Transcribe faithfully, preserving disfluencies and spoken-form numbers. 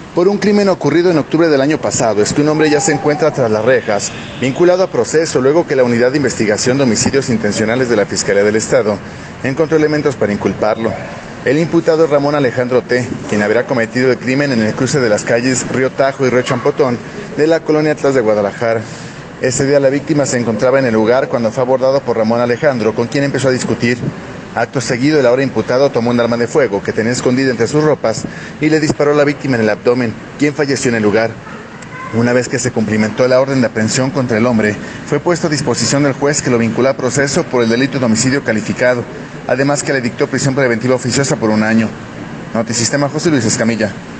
Por un crimen ocurrido en octubre del año pasado, este un hombre ya se encuentra tras las rejas, vinculado a proceso luego que la Unidad de Investigación de Homicidios Intencionales de la Fiscalía del Estado encontró elementos para inculparlo. El imputado es Ramón Alejandro T., quien habría cometido el crimen en el cruce de las calles Río Tajo y Río Champotón de la colonia Atlas de Guadalajara. Ese día la víctima se encontraba en el lugar cuando fue abordado por Ramón Alejandro, con quien empezó a discutir. Acto seguido, el ahora imputado tomó un arma de fuego que tenía escondida entre sus ropas y le disparó a la víctima en el abdomen, quien falleció en el lugar. Una vez que se cumplimentó la orden de aprehensión contra el hombre, fue puesto a disposición del juez que lo vinculó a proceso por el delito de homicidio calificado, además que le dictó prisión preventiva oficiosa por un año. Notisistema, José Luis Escamilla.